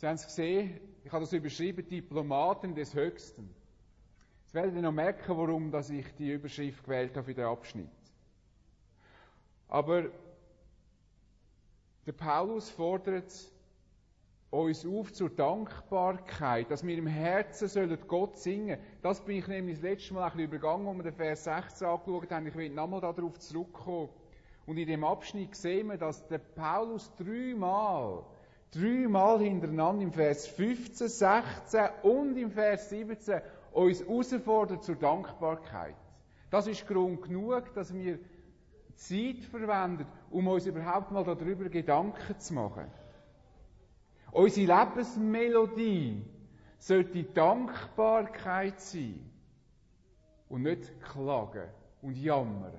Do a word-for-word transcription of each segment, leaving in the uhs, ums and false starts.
Sie haben es gesehen, ich habe das überschrieben, Diplomaten des Höchsten. Jetzt werdet ihr noch merken, warum dass ich die Überschrift gewählt habe für den Abschnitt. Aber der Paulus fordert uns auf zur Dankbarkeit, dass wir im Herzen sollen Gott singen. Das bin ich nämlich das letzte Mal ein bisschen übergangen, als wir den Vers sechzehn angeschaut haben. Ich will nochmal darauf zurückkommen. Und in dem Abschnitt sehen wir, dass der Paulus dreimal, dreimal hintereinander im Vers fünfzehn, sechzehn und im Vers siebzehn uns herausfordert zur Dankbarkeit. Das ist Grund genug, dass wir Zeit verwendet, um uns überhaupt mal darüber Gedanken zu machen. Unsere Lebensmelodie sollte Dankbarkeit sein und nicht Klagen und Jammern.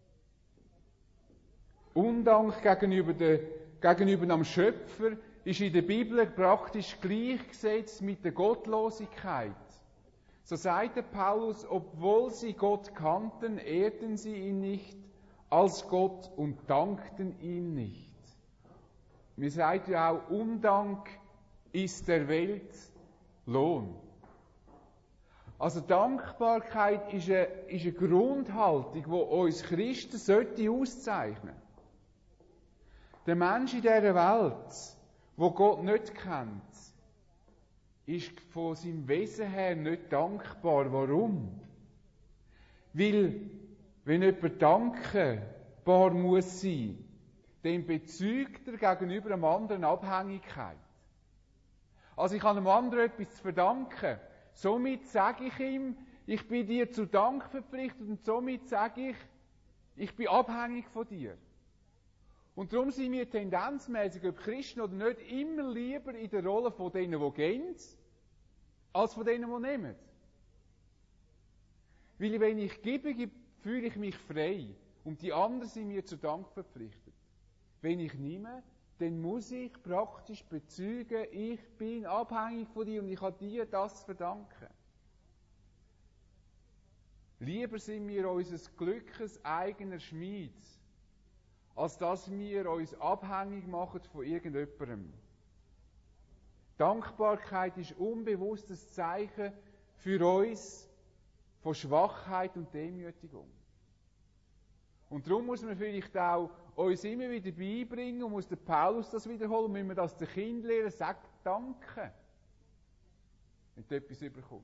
Undank gegenüber, der, gegenüber dem Schöpfer ist in der Bibel praktisch gleichgesetzt mit der Gottlosigkeit. So sagt der Paulus, obwohl sie Gott kannten, ehrten sie ihn nicht als Gott und dankten ihm nicht. Wir sagen ja auch, Undank ist der Welt Lohn. Also Dankbarkeit ist eine, ist eine Grundhaltung, die uns Christen sollte auszeichnen. Der Mensch in dieser Welt, wo Gott nicht kennt, ist von seinem Wesen her nicht dankbar. Warum? Weil, wenn jemand dankbar muss sein, dann bezeugt er gegenüber einem anderen Abhängigkeit. Also ich habe einem anderen etwas zu verdanken. Somit sage ich ihm, ich bin dir zu Dank verpflichtet und somit sage ich, ich bin abhängig von dir. Und darum sind wir tendenzmäßig, ob Christen oder nicht, immer lieber in der Rolle von denen, die gehen, als von denen, die nehmen. Weil wenn ich gebe, fühle ich mich frei und die anderen sind mir zu Dank verpflichtet. Wenn ich nehme, dann muss ich praktisch bezeugen, ich bin abhängig von dir und ich habe dir das zu verdanken. Lieber sind wir unseres Glückes eigener Schmied, als dass wir uns abhängig machen von irgendjemandem. Dankbarkeit ist unbewusstes Zeichen für uns von Schwachheit und Demütigung. Und darum muss man vielleicht auch uns immer wieder beibringen und muss der Paulus das wiederholen, wenn wir das den Kindern lehren, sag Danke, wenn du etwas überkommst.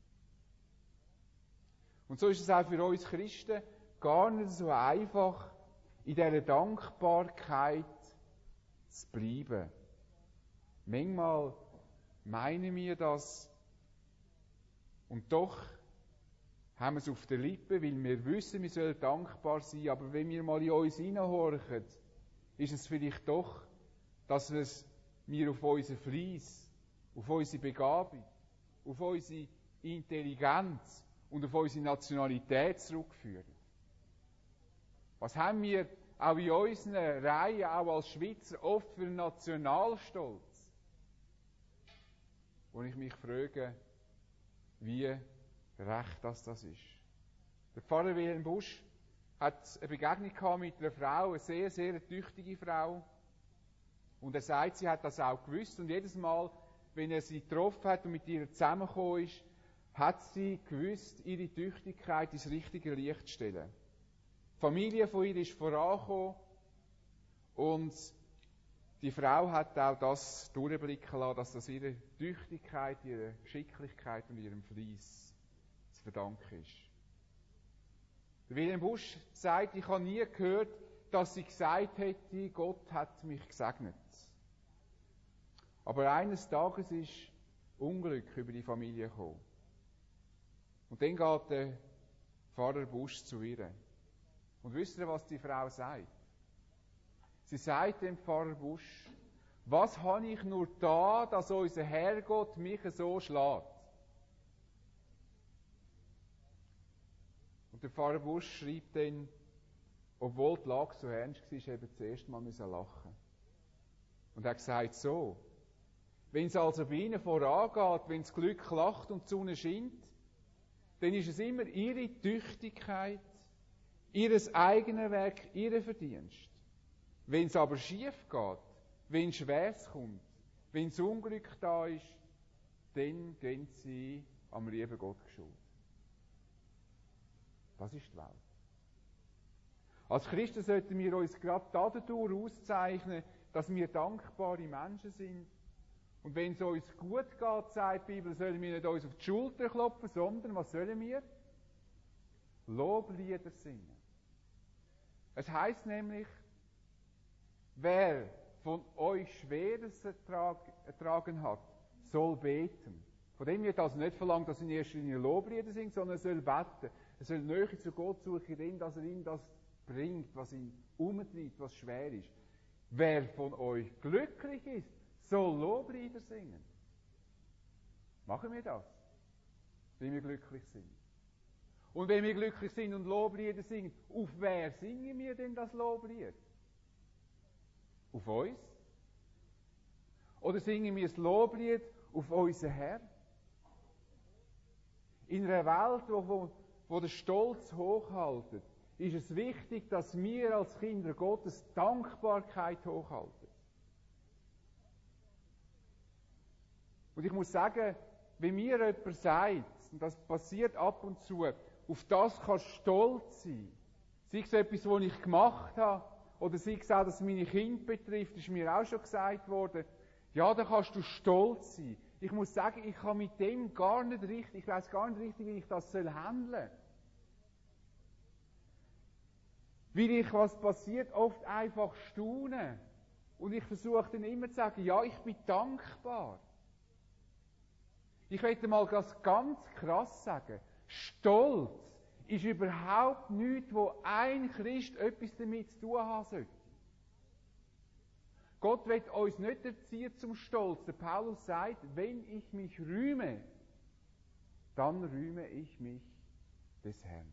Und so ist es auch für uns Christen gar nicht so einfach, in dieser Dankbarkeit zu bleiben. Manchmal meinen wir das und doch haben wir es auf den Lippen, weil wir wissen, wir sollen dankbar sein, aber wenn wir mal in uns hineinhorchen, ist es vielleicht doch, dass wir auf unseren Fleiss, auf unsere Begabung, auf unsere Intelligenz und auf unsere Nationalität zurückführen. Was haben wir auch in unseren Reihen, auch als Schweizer, oft für einen Nationalstolz? Wo ich mich frage, wie recht das das ist. Der Pfarrer Wilhelm Busch hat eine Begegnung gehabt mit einer Frau, eine sehr, sehr tüchtige Frau. Und er sagt, sie hat das auch gewusst. Und jedes Mal, wenn er sie getroffen hat und mit ihr zusammengekommen ist, hat sie gewusst, ihre Tüchtigkeit ins richtige Licht zu stellen. Die Familie von ihr ist vorangekommen und die Frau hat auch das durchblicken lassen, dass das ihre Tüchtigkeit, ihre Geschicklichkeit und ihrem Fleiss zu verdanken ist. Der Wilhelm Busch sagt, ich habe nie gehört, dass sie gesagt hätte, Gott hat mich gesegnet. Aber eines Tages ist Unglück über die Familie gekommen. Und dann geht der Pfarrer Busch zu ihr. Und wisst ihr, was die Frau sagt? Sie sagt dem Pfarrer Busch, was habe ich nur da, dass unser Herrgott mich so schlägt? Und der Pfarrer Busch schreibt dann, obwohl die Lage so ernst war, eben zuerst mal lachen. Und er hat gesagt, so, wenn es also bei ihnen vorangeht, wenn das Glück lacht und die Sonne scheint, dann ist es immer ihre Tüchtigkeit, ihres eigenen Werk, ihr Verdienst. Wenn es aber schief geht, wenn Schweres kommt, wenn das Unglück da ist, dann gehen sie am lieben Gott schuld. Das ist die Welt. Als Christen sollten wir uns gerade dadurch auszeichnen, dass wir dankbare Menschen sind. Und wenn es uns gut geht, sagt die Bibel, sollen wir nicht uns auf die Schulter klopfen, sondern was sollen wir? Loblieder singen. Es heisst nämlich, wer von euch Schweres ertragen hat, soll beten. Von dem wird also nicht verlangt, dass er in erster Linie Loblieder singt, sondern er soll beten. Er soll Nähe zu Gott suchen, indem dass er ihm das bringt, was ihn umtreibt, was schwer ist. Wer von euch glücklich ist, soll Loblieder singen. Machen wir das, wenn wir glücklich sind. Und wenn wir glücklich sind und Loblieder singen, auf wer singen wir denn das Loblied? Auf uns? Oder singen wir das Loblied auf unseren Herrn? In einer Welt, wo, wo, wo der Stolz hochhaltet, ist es wichtig, dass wir als Kinder Gottes Dankbarkeit hochhalten. Und ich muss sagen, wenn mir jemand sagt, und das passiert ab und zu, auf das kannst du stolz sein, sei es etwas, was ich gemacht habe, oder sei es auch, dass es meine Kinder betrifft, ist mir auch schon gesagt worden, ja, da kannst du stolz sein. Ich muss sagen, ich kann mit dem gar nicht richtig, ich weiß gar nicht richtig, wie ich das soll handeln. Weil ich, was passiert, oft einfach staune. Und ich versuche dann immer zu sagen, ja, ich bin dankbar. Ich möchte mal das ganz krass sagen. Stolz ist überhaupt nichts, wo ein Christ etwas damit zu tun haben sollte. Gott will uns nicht erziehen zum Stolz. Der Paulus sagt, wenn ich mich rühme, dann rühme ich mich des Herrn.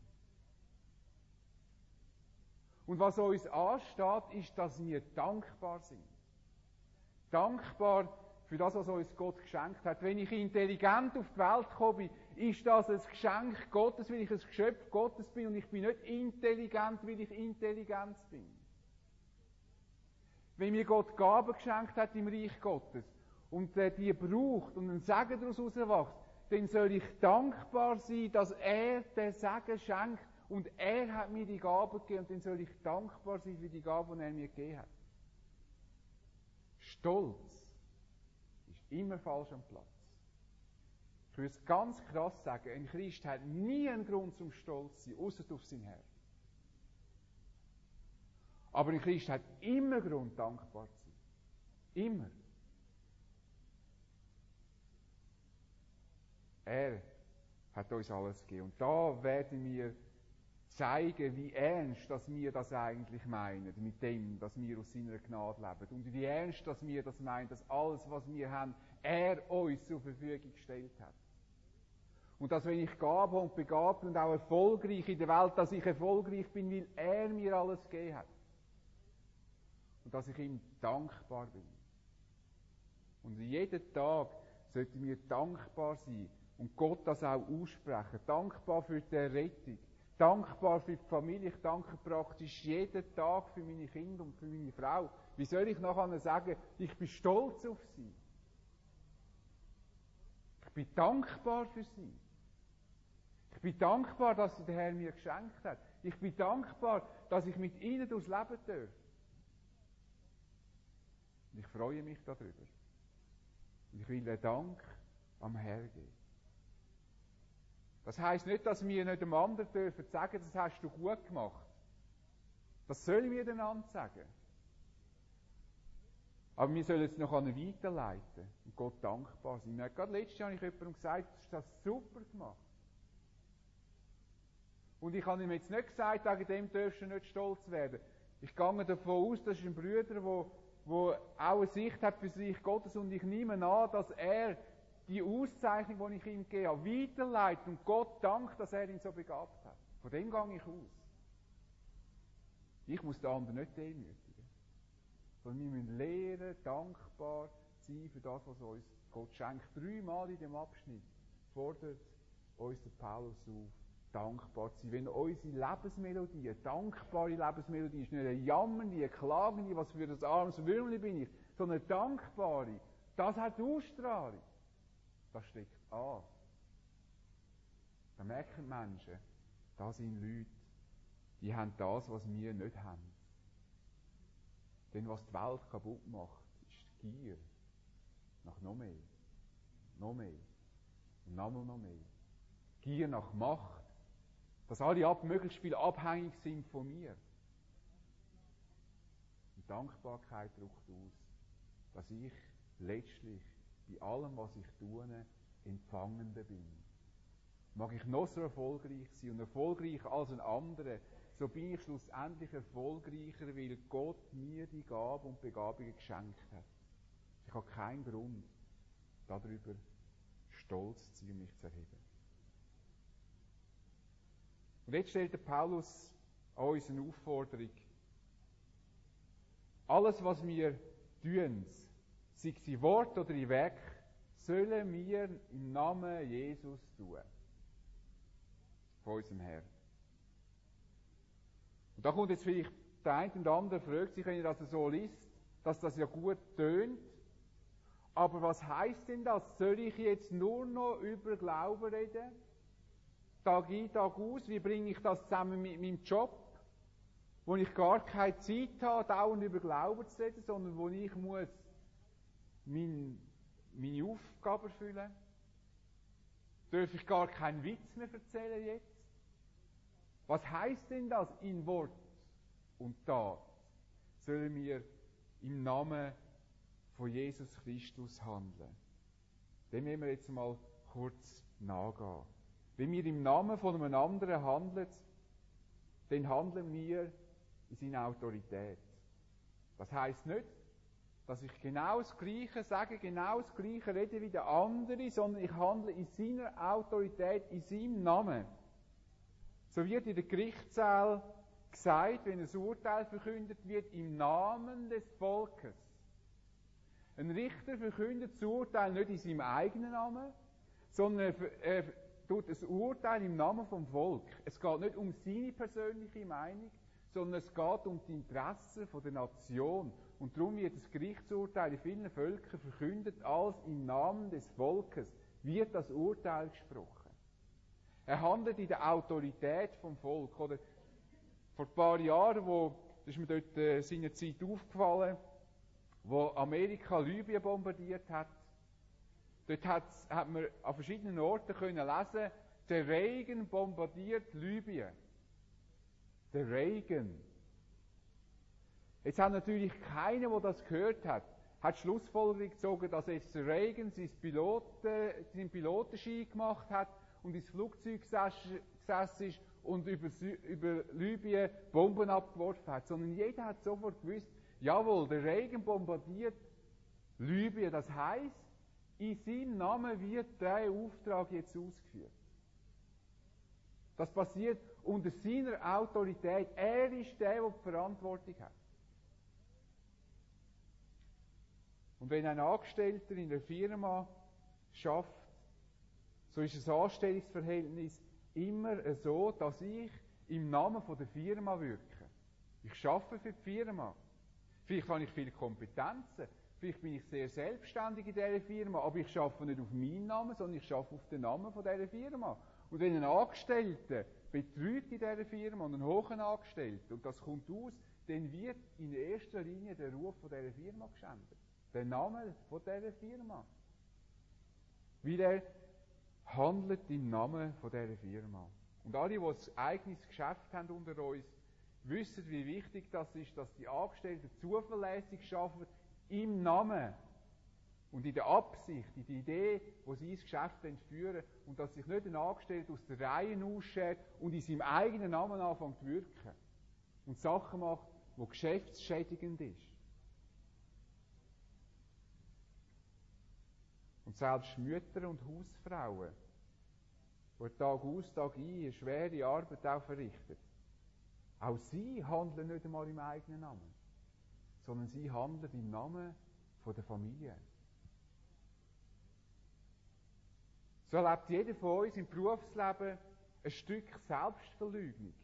Und was uns ansteht, ist, dass wir dankbar sind. Dankbar für das, was uns Gott geschenkt hat. Wenn ich intelligent auf die Welt komme, ist das ein Geschenk Gottes, weil ich ein Geschöpf Gottes bin und ich bin nicht intelligent, weil ich Intelligenz bin. Wenn mir Gott Gaben geschenkt hat im Reich Gottes und er die braucht und ein Segen daraus herauswächst, dann soll ich dankbar sein, dass er den Segen schenkt und er hat mir die Gaben gegeben und dann soll ich dankbar sein für die Gaben, die er mir gegeben hat. Stolz ist immer falsch am Platz. Ich würde es ganz krass sagen, ein Christ hat nie einen Grund zum Stolz zu sein, außer auf sein Herr. Aber ein Christ hat immer Grund, dankbar zu sein. Immer. Er hat uns alles gegeben. Und da werden wir zeigen, wie ernst dass wir das eigentlich meinen, mit dem, dass wir aus seiner Gnade leben. Und wie ernst dass wir das meinen, dass alles, was wir haben, er uns zur Verfügung gestellt hat. Und dass, wenn ich Gabe und begabt und auch erfolgreich in der Welt, dass ich erfolgreich bin, weil er mir alles gegeben hat. Und dass ich ihm dankbar bin. Und jeden Tag sollten wir dankbar sein und Gott das auch aussprechen. Dankbar für die Errettung. Dankbar für die Familie. Ich danke praktisch jeden Tag für meine Kinder und für meine Frau. Wie soll ich nachher sagen, ich bin stolz auf sie? Ich bin dankbar für sie. Ich bin dankbar, dass sie der Herr mir geschenkt hat. Ich bin dankbar, dass ich mit ihnen durchs Leben darf. Und ich freue mich darüber. Und ich will den Dank am Herrn geben. Das heisst nicht, dass wir nicht dem anderen dürfen sagen, das hast du gut gemacht. Das sollen wir einander sagen. Aber wir sollen es noch weiterleiten und Gott dankbar sein. Gerade letztes Jahr habe ich jemandem gesagt, du hast das super gemacht. Und ich habe ihm jetzt nicht gesagt, wegen dem darfst du nicht stolz werden. Ich gehe davon aus, das ist ein Bruder, der, der auch eine Sicht hat für das Reich Gottes und ich nehme an, dass er die Auszeichnung, die ich ihm gegeben habe, weiterleitet und Gott dankt, dass er ihn so begabt hat. Von dem gehe ich aus. Ich muss den anderen nicht demütigen. Sondern wir müssen lernen, dankbar sein für das, was uns Gott schenkt. Dreimal in dem Abschnitt fordert uns der Paulus auf, dankbar zu sein. Wenn unsere Lebensmelodie, eine dankbare Lebensmelodie ist, nicht eine jammernde, eine klagende, was für ein armes Würmchen bin ich, sondern eine dankbare, Das hat Ausstrahlung. Das steckt an. Da merken Menschen, das sind Leute, die haben das, was wir nicht haben. Denn was die Welt kaputt macht, ist die Gier nach noch mehr, noch mehr und nochmal noch mehr. Gier nach Macht, dass alle ab, möglichst viel abhängig sind von mir. Und Dankbarkeit drückt aus, dass ich letztlich bei allem, was ich tue, Empfangender bin. Mag ich noch so erfolgreich sein und erfolgreicher als ein anderer, so bin ich schlussendlich erfolgreicher, weil Gott mir die Gabe und Begabungen geschenkt hat. Ich habe keinen Grund, darüber stolz zu sein und mich zu erheben. Und jetzt stellt der Paulus an uns eine Aufforderung. Alles, was wir tun, sei es in Wort oder in Werk, sollen wir im Namen Jesus tun. Von unserem Herrn. Und da kommt jetzt vielleicht der eine und andere, fragt sich, wenn ihr das so liest, dass das ja gut tönt. Aber was heisst denn das? Soll ich jetzt nur noch über Glauben reden? Tag ein, Tag aus? Wie bringe ich das zusammen mit meinem Job? Wo ich gar keine Zeit habe, dauernd über Glauben zu reden, sondern wo ich muss mein, meine Aufgabe erfüllen. Darf ich gar keinen Witz mehr erzählen jetzt? Was heisst denn das in Wort und Tat? Sollen wir im Namen von Jesus Christus handeln? Dem müssen wir jetzt mal kurz nachgehen. Wenn wir im Namen von einem anderen handeln, dann handeln wir in seiner Autorität. Das heisst nicht, dass ich genau das Gleiche sage, genau das Gleiche rede wie der andere, sondern ich handle in seiner Autorität, in seinem Namen. So wird in der Gerichtssaal gesagt, wenn ein Urteil verkündet wird, im Namen des Volkes. Ein Richter verkündet das Urteil nicht in seinem eigenen Namen, sondern er, er tut das Urteil im Namen vom Volk. Es geht nicht um seine persönliche Meinung, sondern es geht um die Interessen der Nation. Und darum wird das Gerichtsurteil in vielen Völkern verkündet, als im Namen des Volkes wird das Urteil gesprochen. Er handelt in der Autorität vom Volk. Oder vor ein paar Jahren, wo, das ist mir dort äh, seinerzeit aufgefallen, wo Amerika Libyen bombardiert hat, dort hat, hat man an verschiedenen Orten können lesen, der Regen bombardiert Libyen. Der Regen. Jetzt hat natürlich keiner, der das gehört hat, hat Schlussfolgerung gezogen, dass jetzt der Regen seinen Piloten, seinen Pilotenschein gemacht hat und ins Flugzeug gesessen ist und über, über Libyen Bomben abgeworfen hat. Sondern jeder hat sofort gewusst, jawohl, der Regen bombardiert Libyen. Das heisst, in seinem Namen wird der Auftrag jetzt ausgeführt. Das passiert unter seiner Autorität. Er ist der, der die Verantwortung hat. Und wenn ein Angestellter in der Firma schafft, so ist ein Anstellungsverhältnis immer so, dass ich im Namen der Firma wirke. Ich arbeite für die Firma. Vielleicht habe ich viele Kompetenzen. Vielleicht bin ich sehr selbstständig in dieser Firma, aber ich arbeite nicht auf meinen Namen, sondern ich arbeite auf den Namen dieser Firma. Und wenn ein Angestellter betrügt in dieser Firma und einen hohen Angestellten, und das kommt aus, dann wird in erster Linie der Ruf von dieser Firma geschändet. Der Name von dieser Firma. Weil er handelt im Namen von dieser Firma. Und alle, die ein eigenes Geschäft haben unter uns, wissen, wie wichtig das ist, dass die Angestellten zuverlässig arbeiten im Namen und in der Absicht, in der Idee, wo sie das Geschäft führen, und dass sich nicht ein Angestellter aus der Reihe ausschert und in seinem eigenen Namen anfängt zu wirken und Sachen macht, die geschäftsschädigend ist. Und selbst Mütter und Hausfrauen, die Tag aus, Tag ein eine schwere Arbeit auch verrichten, auch sie handeln nicht einmal im eigenen Namen, sondern sie handeln im Namen von der Familie. So erlebt jeder von uns im Berufsleben ein Stück Selbstverleugnung,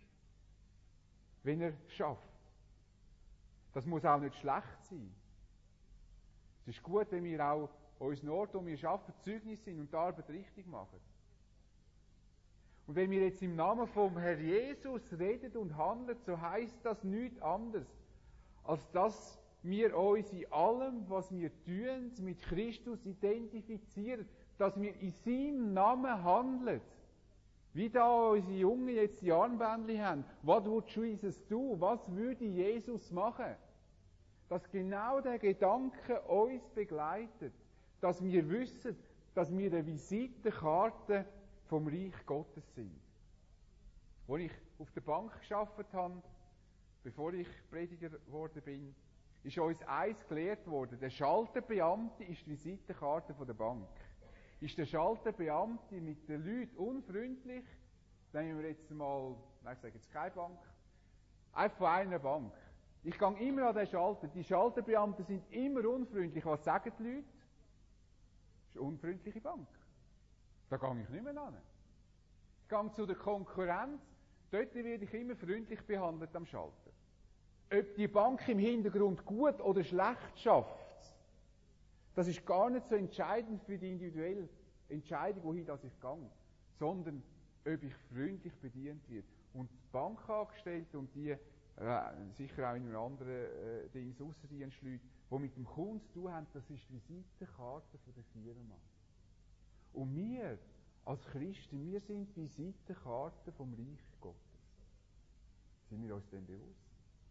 wenn er schafft. Das muss auch nicht schlecht sein. Es ist gut, wenn wir auch unseren Ort, wo wir arbeiten, Zeugnis sind und die Arbeit richtig machen. Und wenn wir jetzt im Namen vom Herr Jesus reden und handeln, so heisst das nichts anderes, als dass wir uns in allem, was wir tun, mit Christus identifizieren, dass wir in seinem Namen handeln. Wie da unsere Jungen jetzt die Armbändchen haben. What would Jesus do? Was würde Jesus machen? Dass genau der Gedanke uns begleitet, dass wir wissen, dass wir eine Visitenkarte vom Reich Gottes sind. Als ich auf der Bank gearbeitet habe, bevor ich Prediger geworden bin, ist uns eins gelehrt worden. Der Schalterbeamte ist die Visitenkarte der Bank. Ist der Schalterbeamte mit den Leuten unfreundlich, nehmen wir jetzt mal, nein, ich sage jetzt keine Bank, einfach von einer Bank. Ich gehe immer an den Schalter. Die Schalterbeamten sind immer unfreundlich. Was sagen die Leute? Das ist eine unfreundliche Bank. Da gehe ich nicht mehr an. Ich gehe zu der Konkurrenz. Dort werde ich immer freundlich behandelt am Schalter. Ob die Bank im Hintergrund gut oder schlecht schafft, das ist gar nicht so entscheidend für die individuelle Entscheidung, wohin dass ich gehe, sondern ob ich freundlich bedient wird. Und die Bankangestellten und die, äh, sicher auch in einem anderen äh, Dings, Aussendienstleute, die mit dem Kunden zu tun haben, das ist die Visitenkarte der Firma. Und wir, als Christen, wir sind die Visitenkarte vom Reich Gottes. Sind wir uns dem bewusst?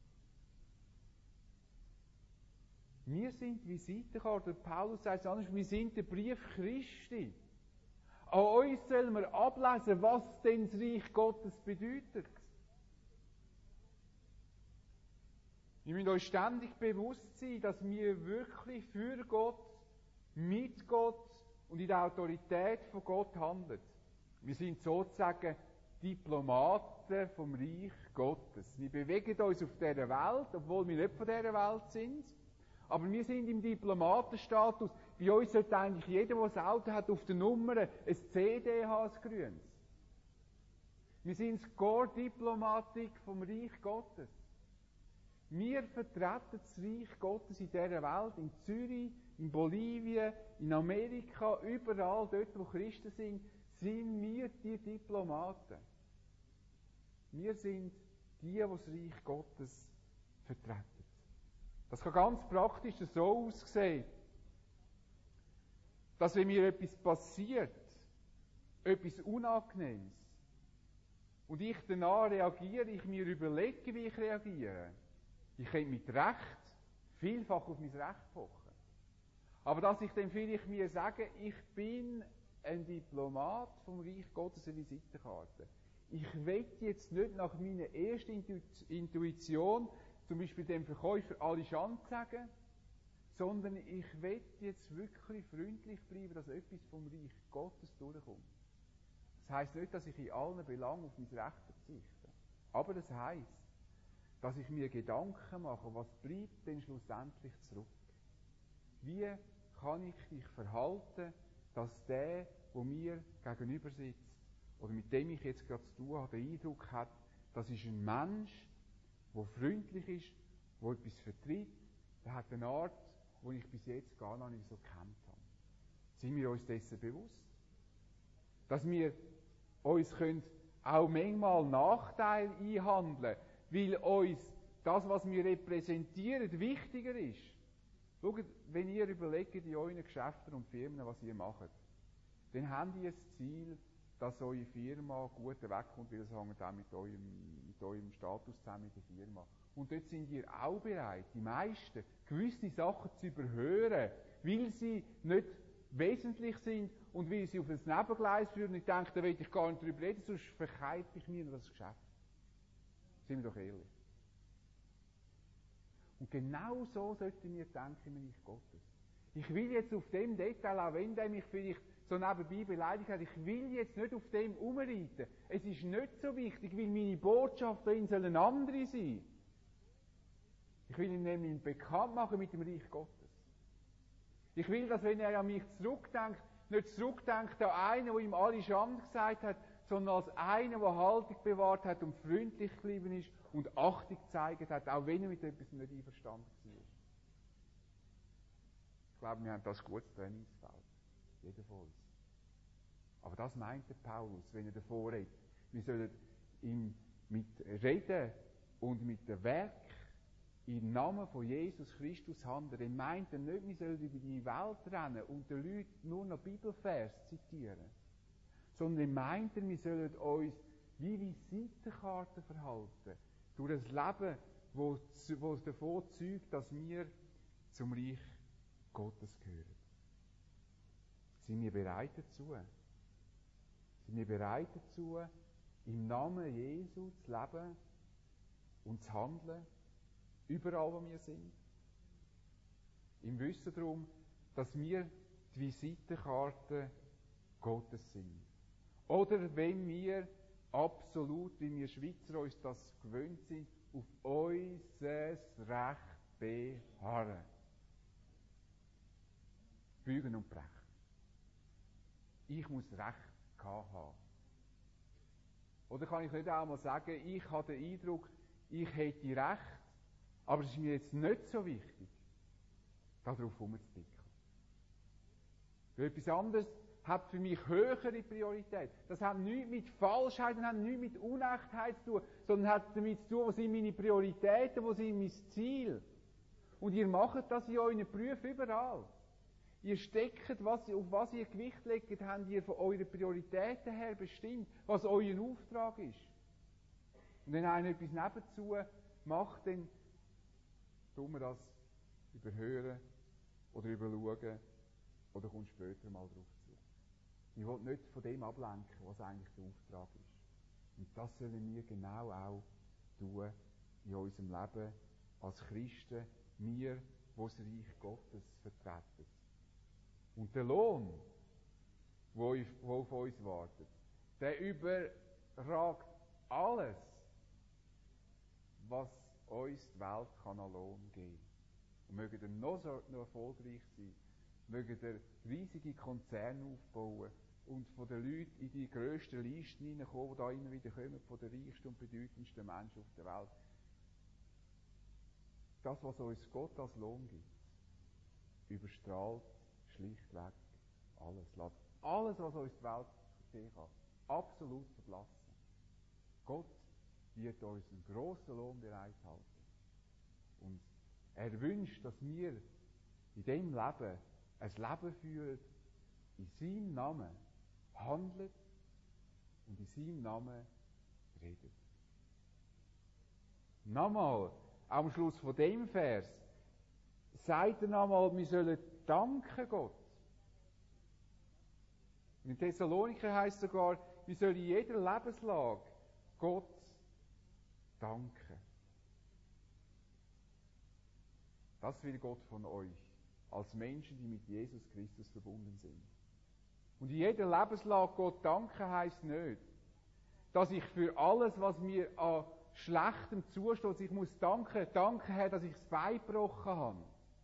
Wir sind die Visitenkarte. Paulus sagt es anders, wir sind der Brief Christi. An uns sollen wir ablesen, was denn das Reich Gottes bedeutet. Wir müssen uns ständig bewusst sein, dass wir wirklich für Gott, mit Gott und in der Autorität von Gott handeln. Wir sind sozusagen Diplomaten vom Reich Gottes. Wir bewegen uns auf dieser Welt, obwohl wir nicht von dieser Welt sind. Aber wir sind im Diplomatenstatus. Bei uns sollte eigentlich jeder, der ein Auto hat, auf der Nummer ein C D haben, ein grünes. Wir sind Score-Diplomatik vom Reich Gottes. Wir vertreten das Reich Gottes in dieser Welt, in Zürich, in Bolivien, in Amerika, überall dort, wo Christen sind, sind wir die Diplomaten. Wir sind die, die das Reich Gottes vertreten. Das kann ganz praktisch so aussehen, dass wenn mir etwas passiert, etwas Unangenehmes, und ich danach reagiere, ich mir überlege, wie ich reagiere. Ich könnte mit Recht vielfach auf mein Recht pochen. Aber dass ich dann vielleicht mir sage, ich bin ein Diplomat vom Reich Gottes, eine Visitenkarte. Ich will jetzt nicht nach meiner ersten Intuition, zum Beispiel dem Verkäufer, alle Schande sagen, sondern ich will jetzt wirklich freundlich bleiben, dass etwas vom Reich Gottes durchkommt. Das heisst nicht, dass ich in allen Belangen auf mein Recht verzichte. Aber das heisst, dass ich mir Gedanken mache, was bleibt denn schlussendlich zurück? Wie kann ich dich verhalten, dass der, der mir gegenüber sitzt, oder mit dem ich jetzt gerade zu tun habe, den Eindruck hat, das ist ein Mensch, der freundlich ist, der etwas vertritt, der hat eine Art, die ich bis jetzt gar noch nicht so gekannt habe. Sind wir uns dessen bewusst? Dass wir uns können auch manchmal Nachteile einhandeln, weil uns das, was wir repräsentieren, wichtiger ist. Schaut, wenn ihr überlegt in euren Geschäften und Firmen, was ihr macht, dann habt ihr das Ziel, dass eure Firma gut wegkommt, weil es hängt auch mit eurem, mit eurem Status zusammen mit der Firma. Und dort sind ihr auch bereit, die meisten, gewisse Sachen zu überhören, weil sie nicht wesentlich sind und weil sie auf ein Nebengleis führen. Und ich denke, da will ich gar nicht drüber reden, sonst verkeife ich mir das Geschäft. Sind wir doch ehrlich. Und genau so sollten wir denken im Reich Gottes. Ich will jetzt auf dem Detail, auch wenn der mich vielleicht so nebenbei beleidigt hat, ich will jetzt nicht auf dem umreiten. Es ist nicht so wichtig, weil meine Botschaft darin soll eine andere sein. Ich will ihn nämlich bekannt machen mit dem Reich Gottes. Ich will, dass wenn er an mich zurückdenkt, nicht zurückdenkt an einen, der ihm alle Schande gesagt hat, sondern als einer, der Haltung bewahrt hat und freundlich geblieben ist und Achtung gezeigt hat, auch wenn er mit etwas nicht einverstanden war. Ich glaube, wir haben das gutes Trainingsfeld. Jeder von uns. Aber das meint der Paulus, wenn er davor redet. Wir sollen ihm mit Reden und mit dem Werk im Namen von Jesus Christus handeln. Er meint er nicht, wir sollen über die Welt rennen und den Leuten nur noch Bibelvers zitieren. Sondern er meint er, wir sollen uns wie Visitenkarten verhalten. Durch ein Leben, wo, wo davon zeugt, dass wir zum Reich Gottes gehören. Sind wir bereit dazu? Sind wir bereit dazu, im Namen Jesu zu leben und zu handeln, überall wo wir sind? Im Wissen darum, dass wir die Visitenkarte Gottes sind. Oder wenn wir absolut, wie wir Schweizer uns das gewöhnt sind, auf unser Recht beharren. Bügen und brechen. Ich muss Recht haben. Oder kann ich nicht auch mal sagen, ich habe den Eindruck, ich hätte Recht, aber es ist mir jetzt nicht so wichtig, darauf rumzudicken. Etwas anderes hat für mich höhere Priorität. Das hat nichts mit Falschheit, das hat nichts mit Unechtheit zu tun, sondern hat damit zu tun, wo sind meine Prioritäten, wo sind mein Ziel. Und ihr macht das in euren Berufen überall. Ihr steckt, was, auf was ihr Gewicht legt, habt ihr von euren Prioritäten her bestimmt, was euer Auftrag ist. Und wenn einer etwas nebenzu macht, dann tun wir das überhören oder überschauen oder kommt später mal drauf zu. Ich will nicht von dem ablenken, was eigentlich der Auftrag ist. Und das sollen wir genau auch tun in unserem Leben als Christen, wir, die das Reich Gottes vertreten. Und der Lohn, der auf uns wartet, der überragt alles, was uns die Welt kann an Lohn geben kann. Und mögen ihr noch so noch erfolgreich sein, mögen ihr riesige Konzerne aufbauen und von den Leuten in die grössten Listen hineinkommen, die da immer wieder kommen, von den reichsten und bedeutendsten Menschen auf der Welt. Das, was uns Gott als Lohn gibt, überstrahlt schlichtweg alles. Lasst alles, was uns die Welt sehen kann, absolut verblassen. Gott wird uns einen grossen Lohn bereithalten. Und er wünscht, dass wir in diesem Leben ein Leben führen, in seinem Namen handelt und in seinem Namen redet. Nochmal, am Schluss von dem Vers, sagt er nochmal, wir sollen danken Gott. In Thessaloniker heisst sogar, wir sollen in jeder Lebenslage Gott danken. Das will Gott von euch, als Menschen, die mit Jesus Christus verbunden sind. Und in jeder Lebenslage Gott danken heisst nicht, dass ich für alles, was mir an Schlechtem zusteht, ich muss danken, danke Herr, dass ich das Bein gebrochen habe.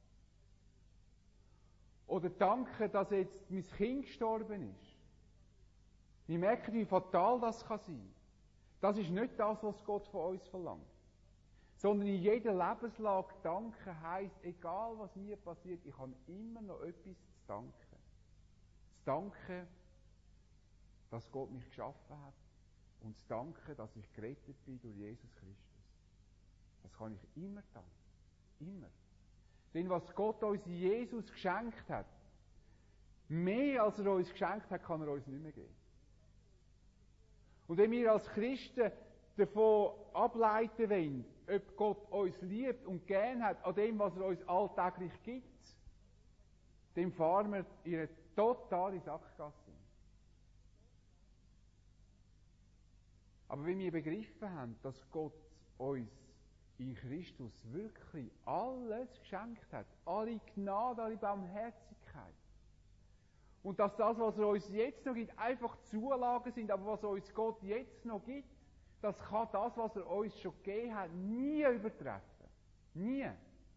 Oder danke, dass jetzt mein Kind gestorben ist. Wir merken, wie fatal das kann sein. Das ist nicht das, was Gott von uns verlangt. Sondern in jeder Lebenslage danken heisst, egal was mir passiert, ich habe immer noch etwas zu danken. Zu danken, dass Gott mich geschaffen hat. Und zu danken, dass ich gerettet bin durch Jesus Christus. Das kann ich immer danken. Immer. Denn was Gott uns in Jesus geschenkt hat, mehr als er uns geschenkt hat, kann er uns nicht mehr geben. Und wenn wir als Christen davon ableiten wollen, ob Gott uns liebt und gern hat, an dem, was er uns alltäglich gibt, dann fahren wir in eine totale Sackgasse. Aber wenn wir begriffen haben, dass Gott uns in Christus wirklich alles geschenkt hat, alle Gnade, alle Barmherzigkeit, und dass das, was er uns jetzt noch gibt, einfach Zulagen sind, aber was uns Gott jetzt noch gibt, das kann das, was er uns schon gegeben hat, nie übertreffen. Nie.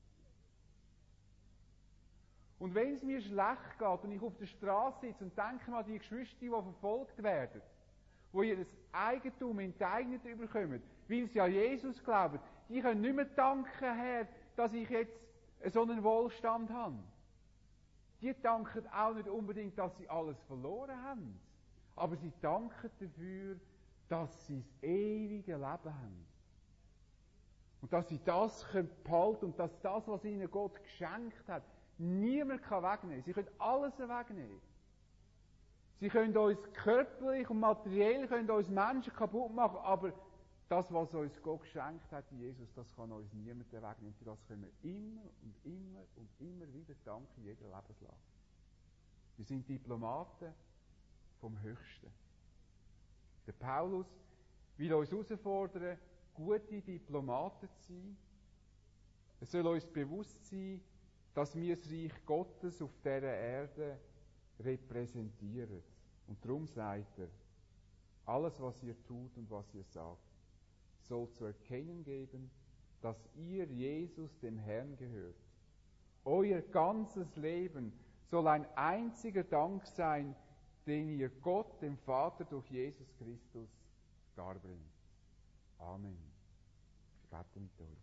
Und wenn es mir schlecht geht und ich auf der Straße sitze und denke an die Geschwister, die verfolgt werden, wo ihr das Eigentum enteignet überkommen, weil sie an Jesus glauben, die können nicht mehr danken, Herr, dass ich jetzt so einen Wohlstand habe. Die danken auch nicht unbedingt, dass sie alles verloren haben. Aber sie danken dafür, dass sie das ewige Leben haben. Und dass sie das behalten können und dass das, was ihnen Gott geschenkt hat, niemand kann wegnehmen. Sie können alles wegnehmen. Sie können uns körperlich und materiell, können uns Menschen kaputt machen, aber das, was uns Gott geschenkt hat, Jesus, das kann uns niemand wegnehmen. Und das können wir immer und immer und immer wieder danken in jeder Lebenslage. Wir sind Diplomaten vom Höchsten. Der Paulus will uns herausfordern, gute Diplomaten zu sein. Es soll uns bewusst sein, dass wir das Reich Gottes auf dieser Erde repräsentieren. Und darum sagt er, alles, was ihr tut und was ihr sagt, soll zu erkennen geben, dass ihr Jesus dem Herrn gehört. Euer ganzes Leben soll ein einziger Dank sein, den ihr Gott, dem Vater, durch Jesus Christus darbringt. Amen. Ich bete mit uns.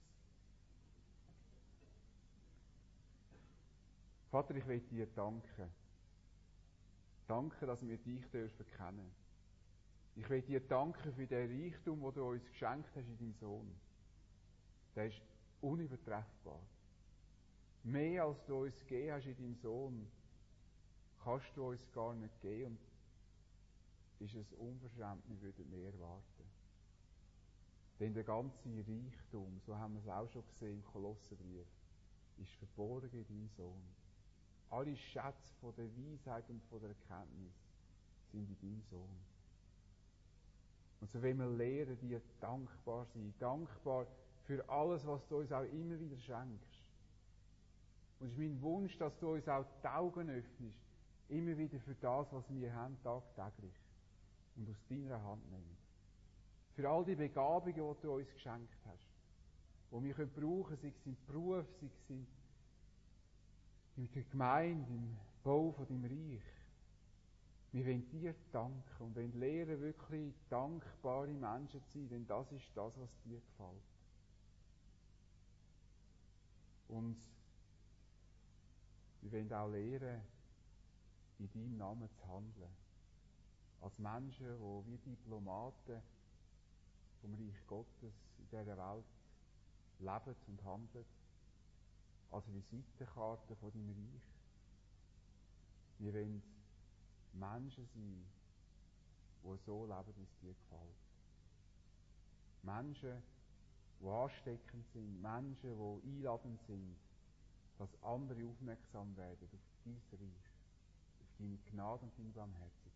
Vater, ich will dir danken. Danke, dass wir dich dürfen kennen. Ich will dir danken für den Reichtum, den du uns geschenkt hast in deinem Sohn. Der ist unübertreffbar. Mehr als du uns gegeben hast in deinem Sohn, kannst du uns gar nicht geben. Und ist es unverschämt, wir würden mehr erwarten. Denn der ganze Reichtum, so haben wir es auch schon gesehen im Kolosserbrief, ist verborgen in deinem Sohn. Alle Schätze von der Weisheit und von der Erkenntnis sind in deinem Sohn. Und so wollen wir lernen, dir dankbar sein. Dankbar für alles, was du uns auch immer wieder schenkst. Und es ist mein Wunsch, dass du uns auch die Augen öffnest, immer wieder für das, was wir haben, tagtäglich. Und aus deiner Hand nehmen. Für all die Begabungen, die du uns geschenkt hast. Die wir können brauchen, sei es im Beruf, sei es in der Gemeinde, im Bau von deinem Reich. Wir wollen dir danken und wollen lernen, wirklich dankbare Menschen zu sein, denn das ist das, was dir gefällt. Und wir wollen auch lernen, in deinem Namen zu handeln. Als Menschen, die wie Diplomaten vom Reich Gottes in dieser Welt leben und handeln. Als Visitenkarte von deinem Reich. Wir wollen Menschen sein, die so leben, wie es dir gefällt. Menschen, die ansteckend sind, Menschen, die einladend sind, dass andere aufmerksam werden auf dein Reich, auf deine Gnade und deine Barmherzigkeit.